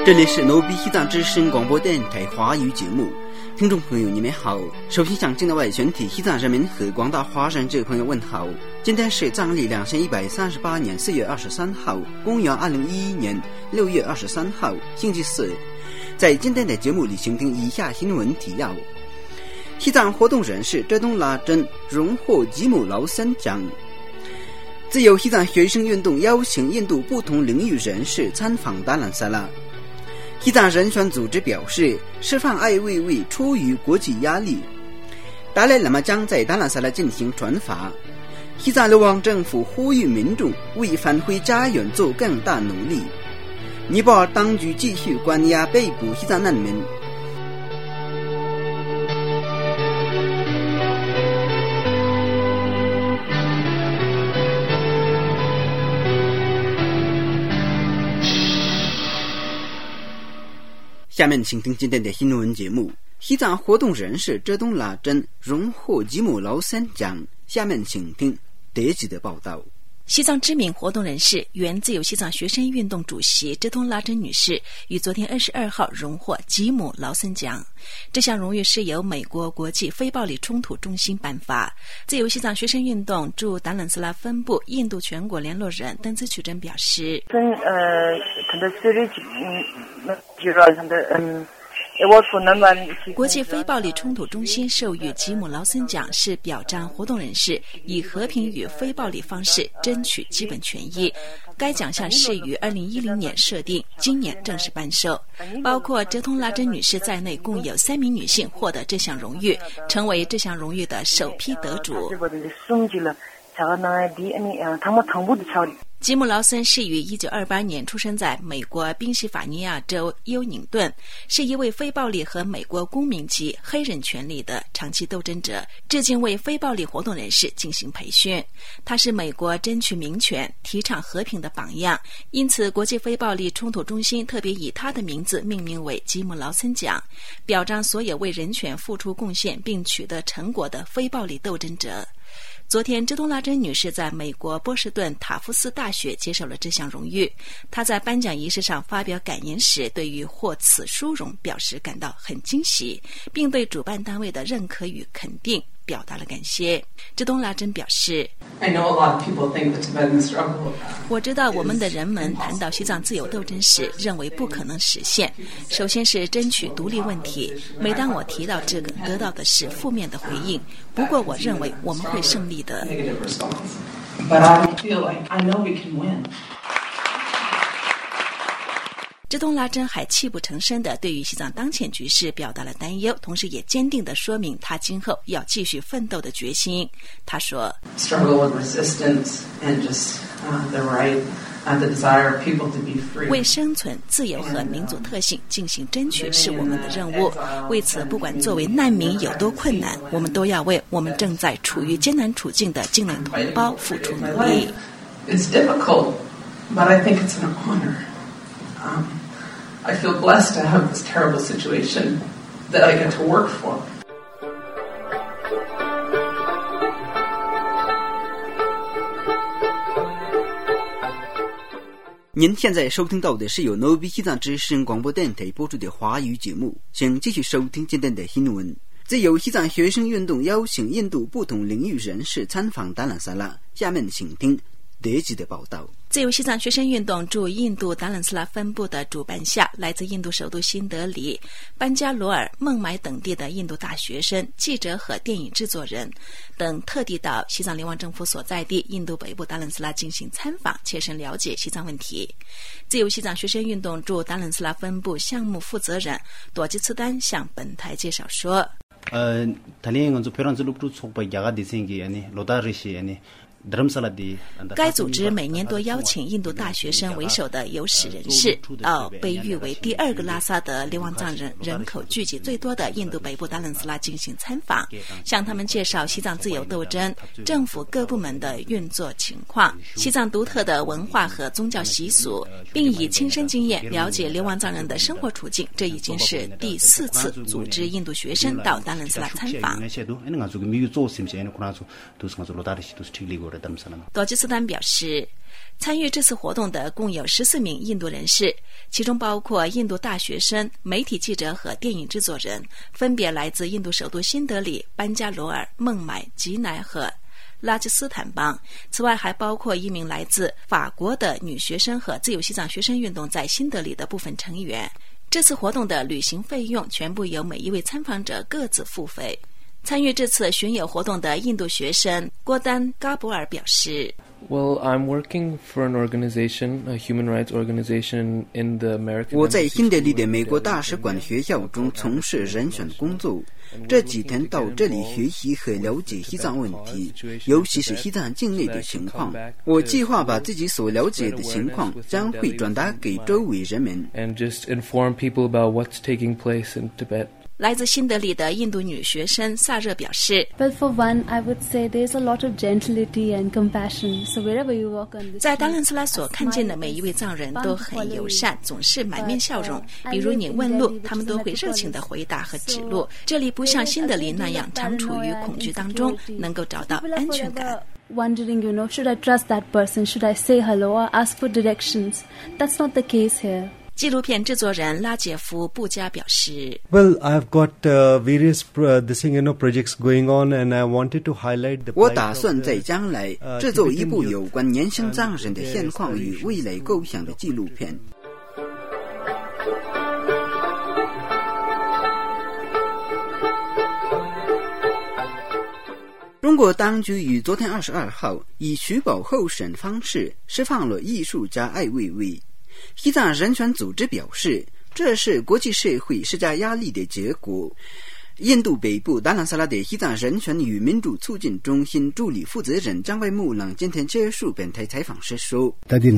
这里是罗比西藏之声广播电台华语节目，听众朋友你们好。首先向境内外全体西藏人民和广大华人这朋友问好。今天是藏历2138年4月23号，公元2011年6月23号，星期四。在今天的节目里，请听以下新闻提要：西藏活动人士浙东拉珍荣获吉姆劳森奖。自由西藏学生运动邀请印度不同领域人士参访达兰萨拉。西藏人权组织表示，释放艾未未出于国际压力。达赖喇嘛将在达兰萨拉进行传法。西藏流亡政府呼吁民众为返回家园做更大努力。尼泊尔当局继续关押被捕西藏难民。下面请听今天的新闻节目。西藏活动人士浙东拉珍荣获吉姆劳森奖。下面请听德吉的报道。 西藏知名活动人士、原自由西藏学生运动主席浙东拉珍女士于昨天22号荣获吉姆劳森奖。这项荣誉是由美国国际非暴力冲突中心颁发。自由西藏学生运动驻达兰斯拉分部印度全国联络人邓兹曲珍表示，国际非暴力冲突中心授予吉姆劳森奖是表彰活动人士以和平与非暴力方式争取基本权益。该奖项是于2010年设定，今年正式颁授。包括哲通拉珍女士在内，共有3名女性获得这项荣誉，成为这项荣誉的首批得主。吉姆劳森是于1928年出生在美国宾夕法尼亚州尤宁顿，是一位非暴力和美国公民及黑人权利的长期斗争者，至今为非暴力活动人士进行培训。他是美国争取民权、提倡和平的榜样，因此国际非暴力冲突中心特别以他的名字命名为吉姆劳森奖，表彰所有为人权付出贡献并取得成果的非暴力斗争者。昨天，浙东拉珍女士在美国波士顿塔夫斯大学接受了这项荣誉。她在颁奖仪式上发表感言时，对于获此殊荣表示感到很惊喜，并对主办单位的认可与肯定表达了感谢。浙东拉珍表示，我知道我们的人们谈到西藏自由斗争时认为不可能实现，首先是争取独立问题，每当我提到这个，得到的是负面的回应，不过我认为我们会胜利的。浙东拉珍还泣不成声地对于西藏当前局势表达了担忧，同时也坚定地说明他今后要继续奋斗的决心。他说，为生存、自由和民主特性进行争取是我们的任务。为此，不管作为难民有多困难，我们都要为我们正在处于艰难处境的境内同胞付出努力。 It's difficult, but I think it's an honor.I feel blessed to have this terrible situation that I get to work for. 您现在收听到的是由罗比西藏之声广播电台播出的华语节目，请继续收听今天的新闻。自由西藏学生运动邀请印度不同领域人士参访达兰萨拉。下面请听德吉的报道。 自由西藏学生运动驻印度达兰斯拉分部的主办下，来自印度首都新德里、班加罗尔、孟买等地的印度大学生、记者和电影制作人等特地到西藏流亡政府所在地印度北部达兰斯拉进行参访，切身了解西藏问题。自由西藏学生运动驻达兰斯拉分部项目负责人朵吉次丹向本台介绍说，该组织每年都邀请印度大学生为首的有识人士到被誉为第2个拉萨的流亡藏人口聚集最多的印度北部达兰斯拉进行参访，向他们介绍西藏自由斗争、政府各部门的运作情况、西藏独特的文化和宗教习俗，并以亲身经验了解流亡藏人的生活处境。这已经是第4次组织印度学生到达兰斯拉参访。 多吉斯坦表示，参与这次活动的共有14名印度人士，其中包括印度大学生、媒体记者和电影制作人，分别来自印度首都新德里、班加罗尔、孟买、吉乃和拉吉斯坦邦。此外还包括一名来自法国的女学生和自由西藏学生运动在新德里的部分成员。这次活动的旅行费用全部由每一位参访者各自付费。参与这次巡游活动的印度学生郭丹·嘎博尔表示， Well, I'm working for an organization, a human rights organization in the American. 我在新德里的美国大使馆学校中从事人权工作，这几天到这里学习和了解西藏问题，尤其是西藏境内的情况。我计划把自己所了解的情况将会转达给周围人们。 And just inform people about what's taking place in Tibet. 来自新德里的印度女学生萨热表示， Well, for one, I would say there's a lot of gentility and compassion. So wherever you walk on this 在达兰斯拉所看见的每一位藏人都很友善，总是满面笑容。比如你问路，他们都会热情地回答和指路。这里不像新德里那样常处于恐惧当中，能够找到安全感。 Wondering, should I trust that person? Should I say hello or ask for directions? That's not the case here. 纪录片制作人拉杰夫·布加表示 Well, I've got various projects going on, and I wanted to highlight the. 我打算在将来制作一部有关年轻藏人的现况与未来构想的纪录片。中国当局于昨天22号以取保候审方式释放了艺术家艾未未。西藏人权组织表示，这是国际社会施加压力的结果。印度北部达兰萨拉的西藏人权与民主促进中心助理负责人张外木朗今天结束本台采访时说，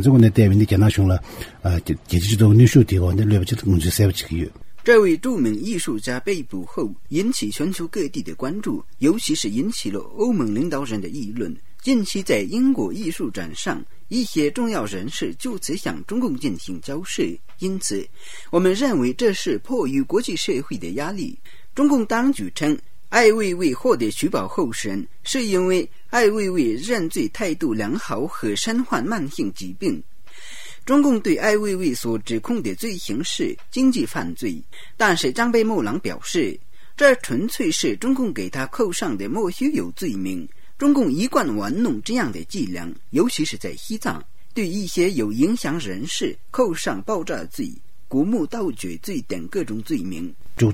这位著名艺术家被捕后引起全球各地的关注，尤其是引起了欧盟领导人的议论。近期在英国艺术展上，一些重要人士就此向中共进行交涉，因此我们认为这是迫于国际社会的压力。中共当局称，艾未未获得取保候审是因为艾未未认罪态度良好和身患慢性疾病。中共对艾未未所指控的罪行是经济犯罪，但是张贝木朗表示，这纯粹是中共给他扣上的莫须有罪名。中共一贯玩弄这样的伎俩，尤其是在西藏，对一些有影响人士扣上爆炸罪、古墓盗掘罪等各种罪名。这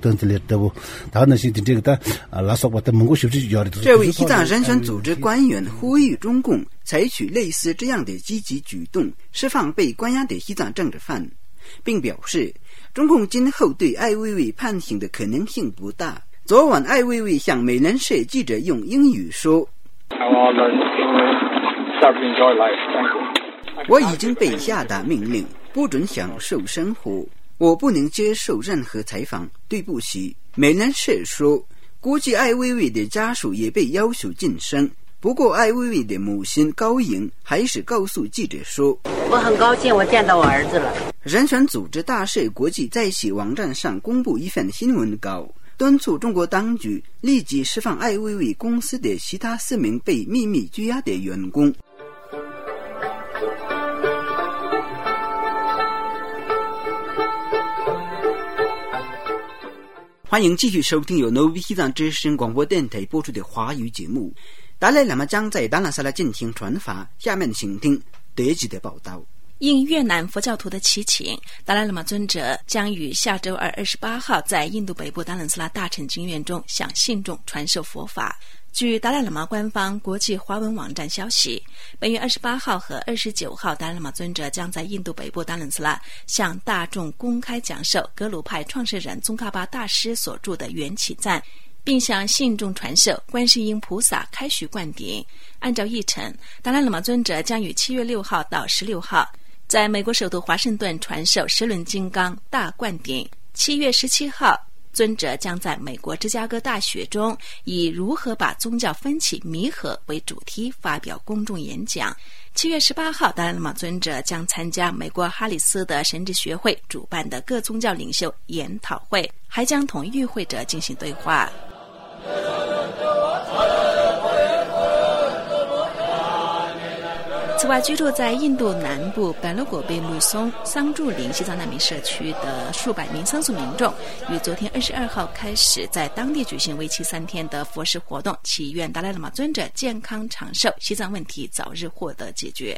位西藏人权组织官员呼吁中共采取类似这样的积极举动，释放被关押的西藏政治犯，并表示中共今后对艾未未判刑的可能性不大。昨晚艾未未向美联社记者用英语说，我已经被下达命令，不准享受生活，我不能接受任何采访，对不起。美联社说，估计艾未未的家属也被要求晋升，不过艾未未的母亲高颖还是告诉记者说， 我很高兴我见到我儿子了。 人权组织大社国际在其网站上公布一份新闻稿，敦促中国当局立即释放艾未未公司的其他4名被秘密拘押的员工。欢迎继续收听由 Novi 西藏之声广播电台播出的华语节目。达赖喇嘛将在达兰萨拉进行传法，下面请听德吉的报道。 应越南佛教徒的祈请，达赖喇嘛尊者将于下周二28号在印度北部达兰萨拉大乘经院中向信众传授佛法。据达赖喇嘛官方国际华文网站消息，本月28号和29号，达赖喇嘛尊者将在印度北部达兰萨拉向大众公开讲授格鲁派创始人宗喀巴大师所著的缘起赞，并向信众传授观世音菩萨开许灌顶。按照议程，达赖喇嘛尊者将于7月6号到16号在美国首都华盛顿传授十轮金刚大灌顶。7月17号，尊者将在美国芝加哥大学中以如何把宗教分歧弥合为主题发表公众演讲。7月18号，达赖喇嘛尊者将参加美国哈里斯的神职学会主办的各宗教领袖研讨会，还将同与会者进行对话。 此外，居住在印度南部白罗果贝鲁松桑柱林西藏难民社区的数百名僧俗民众，于昨天22号开始在当地举行为期3天的佛事活动，祈愿达赖喇嘛尊者健康长寿，西藏问题早日获得解决。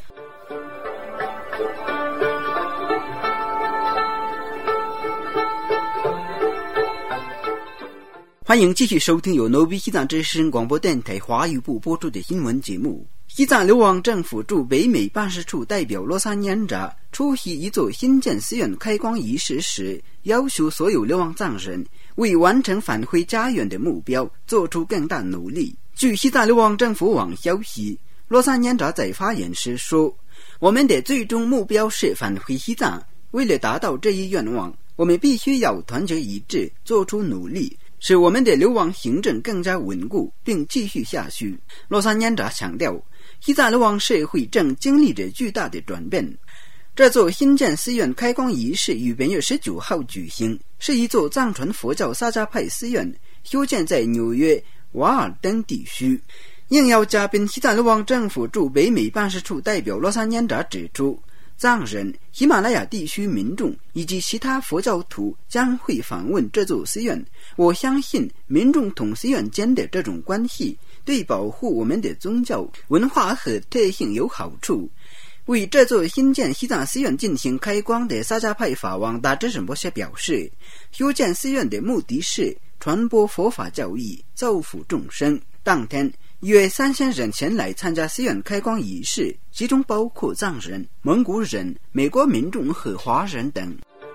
欢迎继续收听由 Novi 西藏之声广播电台华语部播出的新闻节目。西藏流亡政府驻北美办事处代表罗萨年扎出席一座新建寺院开光仪式时，要求所有流亡藏人为完成返回家园的目标做出更大努力。据西藏流亡政府网消息，罗萨年扎在发言时说，我们的最终目标是返回西藏，为了达到这一愿望，我们必须要团结一致，做出努力，使我们的流亡行政更加稳固并继续下去。罗萨年扎强调，西藏流亡社会正经历着巨大的转变。这座新建寺院开光仪式于本月19号举行，是一座藏传佛教萨迦派寺院，修建在纽约瓦尔登地区。应邀嘉宾西藏流亡政府驻北美办事处代表罗萨年扎指出，藏人、喜马拉雅地区民众以及其他佛教徒将会访问这座寺院。我相信民众同寺院间的这种关系对保护我们的宗教文化和特性有好处。为这座新建西藏寺院进行开光的萨迦派法王达智仁波切表示，修建寺院的目的是传播佛法教义，造福众生。当天约3000人前来参加寺院开光仪式，其中包括藏人、蒙古人、美国民众和华人等。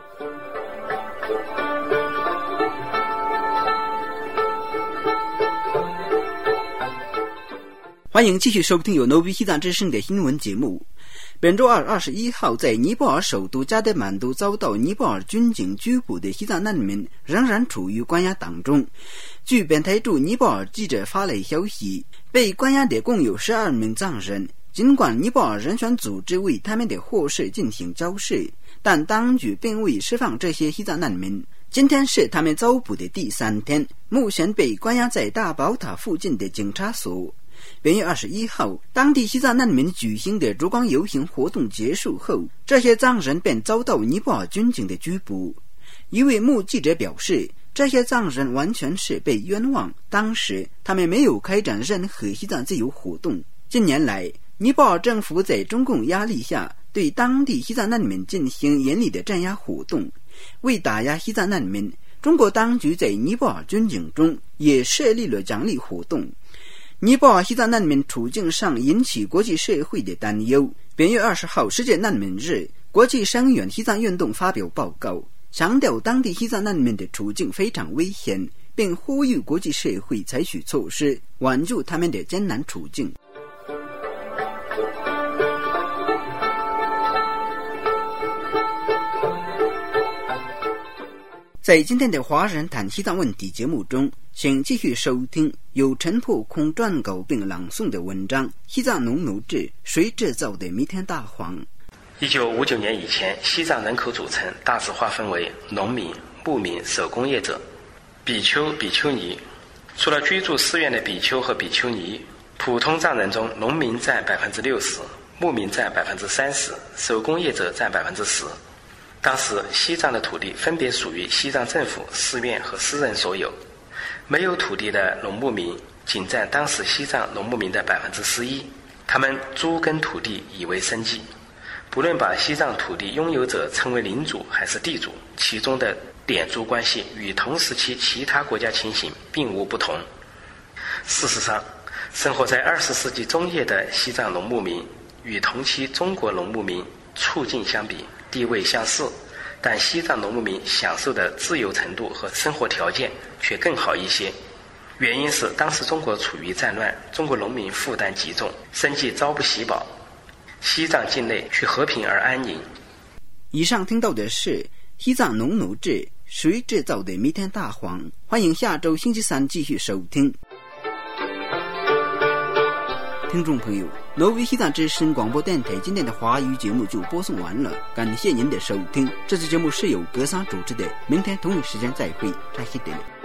欢迎继续收听由 Novi 西藏之声的新闻节目。本周二21号，在尼泊尔首都加德满都遭到尼泊尔军警拘捕的西藏难民仍然处于关押当中。据本台驻尼泊尔记者发来消息，被关押的共有12名藏人。尽管尼泊尔人权组织为他们的获释进行交涉，但当局并未释放这些西藏难民。今天是他们遭捕的第3天，目前被关押在大宝塔附近的警察所。本月21号，当地西藏难民举行的烛光游行活动结束后，这些藏人便遭到尼泊尔军警的拘捕。一位目击者表示，这些藏人完全是被冤枉，当时他们没有开展任何西藏自由活动。近年来，尼泊尔政府在中共压力下对当地西藏难民进行严厉的镇压活动。为打压西藏难民，中国当局在尼泊尔军警中也设立了奖励活动。尼泊尔西藏难民处境上引起国际社会的担忧。本月20号世界难民日，国际声援西藏运动发表报告，强调当地西藏难民的处境非常危险，并呼吁国际社会采取措施挽救他们的艰难处境。在今天的华人谈西藏问题节目中，请继续收听由陈破空撰稿并朗诵的文章《西藏农奴制：谁制造的弥天大谎》。 1959年以前，西藏人口组成大致划分为农民、牧民、手工业者、比丘、比丘尼。除了居住寺院的比丘和比丘尼，普通藏人中，农民占60%，牧民占30%，手工业者占10%。当时西藏的土地分别属于西藏政府、寺院和私人所有。没有土地的农牧民仅占当时西藏农牧民的11%，他们租耕土地以为生计。不论把西藏土地拥有者称为领主还是地主，其中的点租关系与同时期其他国家情形并无不同。事实上，生活在20世纪中叶的西藏农牧民与同期中国农牧民处境相比地位相似，但西藏农牧民享受的自由程度和生活条件却更好一些。原因是当时中国处于战乱，中国农民负担极重，生计朝不夕饱，西藏境内却和平而安宁。 以上听到的是西藏农奴制：谁制造的弥天大谎。欢迎下周星期三继续收听。听众朋友，Novi 西藏之声广播电台今天的华语节目就播送完了，感谢您的收听。这次节目是由格桑主持的，明天同一时间再会，扎西德勒。